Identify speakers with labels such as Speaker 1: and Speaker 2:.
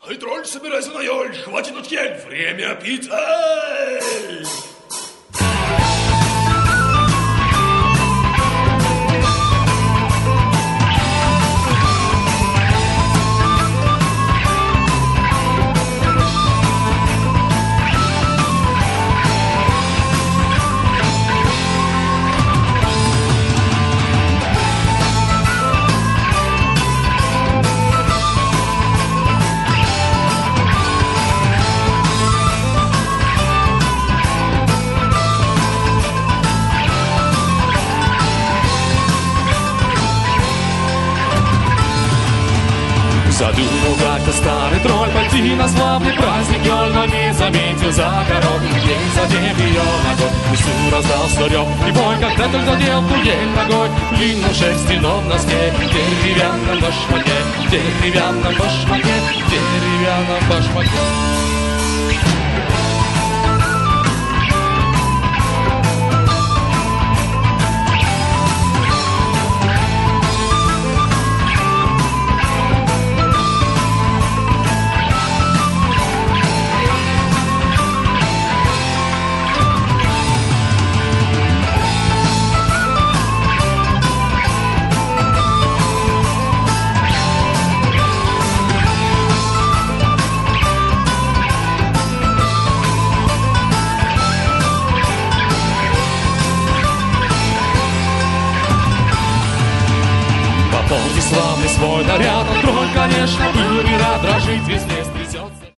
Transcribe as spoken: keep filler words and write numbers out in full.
Speaker 1: Эй, тролль, собирайся на ель, хватит тут ель, время пить, эй!
Speaker 2: Задумал как-то старый тролль пойти на славный праздник ель, но не заметил за городом ель, задев ее ногой. В лесу раздался рев и бой, когда только задел ту ель ногой. В длинном шерстяном носке, в деревянном башмаке, в деревянном башмаке, в деревянном башмаке. Славный свой наряд, он тролль, конечно, был и рад, дрожит везде.